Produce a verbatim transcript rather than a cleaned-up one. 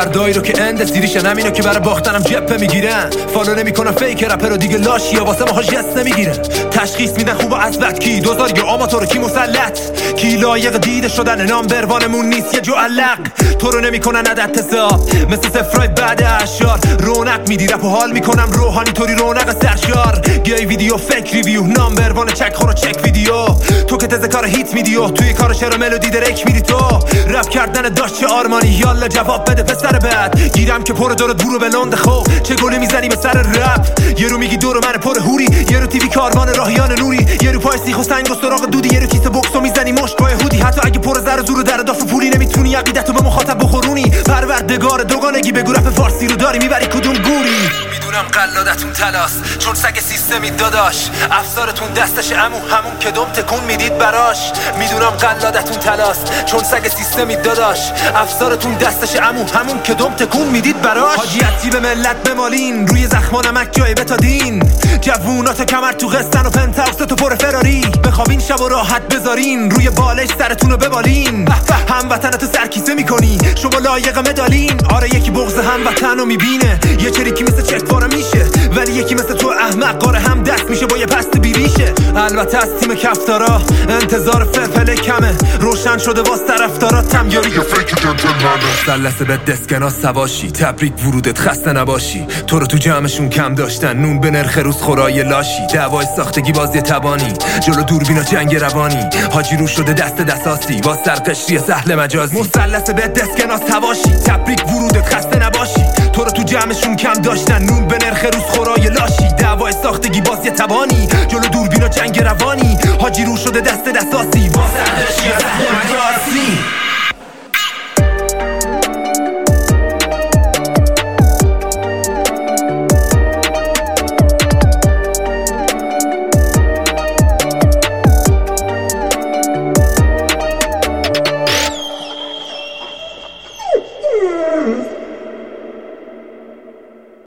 مردایی رو که اند سیریشن، همینو که برای باختنم جپه میگیرن. فالو نمیکنن فیک رپر و دیگه لاشی یا واسه ماها جست نمیگیرن. تشخیص میدن خوب و عزلت کی دوزار یا آماتور کی مسلط کی لایق دیده شدن نامبروانمون نیست یه جو علق. تو رو نمیکنن عدد حساب مثل سفرای بعد اشار. رونق میدی رپ و حال میکنم روحانی طوری رونق سرشار. گی ویدیو فیک ریویو نامبروان چک خورو چک ویدیو. تو که تز کار هیت میدیو توی کار شعر ملودی درک میدی. تو رپ کردن داشت چه آرمانی یالا جواب بده پسر بعد. گیرم که پر داره برو به لند خو چه گلی میزنی به سر رپ. یه رو میگی دور من پر هوری، یه رو تیوی کاروان راهیان نوری، یه رو پای سیخ و سنگ و سراغ دودی، یه رو کیسه بوکسو میزنی مشت پای هودی. حتی اگه پر زر زور در داف پولی نمیتونی عقیدتو به مخاطب بخورونی. پروردگار دوگانگی بگو رپ فارسی رو داری میبری کدوم گوری. میدونم قلادتون تلاس چون سگ سیستمی داداش. افسارتون دستش عمو همون که دم تکون میدید براش. میدونم قلادتون تلاس چون سگ سیستمی داداش. افسارتون دستش عمو همون که دم تکون میدید براش. حاجیتی به ملت بمالین روی زخما نمک جای بتادین. جوونات کمر تو قسطن و پنتاوس تو پر فراری. بخوابین شب و راحت بذارین روی بالش سرتون رو ببالین. هموطنتو سرکیسه میکنی شما لایق مدالین. آره یکی بغض هموطن رو میبینه یه چریکی مثل چکوارا میشه، ولی یکی مثل تو احمق قاره هم دست میشه با یه پست بیریشه. البته از تیم کفتارا انتظار فرفله کمه. روشن شده واس طرفداراتم یاری یه فیک جنتلمنه. مثلث به دسکنا سواشی تبریک ورودت خسته نباشی. تو رو تو جمعشون کم داشتن نون به نرخ روز خورای لاشی. دعوای ساختگی بازی تبانی جلو دوربینا جنگ روانی. حاجی رو شده دست دستاسی با سرقشری سهل مجازی. مثلث به دسکنا سواشی تبریک ورودت خسته نباشی. تو رو تو جمعشون کم داشتن نون به نرخ روز خورای لاشی. دعوای ساختگی بازی تبانی جلو دوربینا جنگ روانی. حاجی رو شده دست دستاسی با سرقشری سهل مجازی.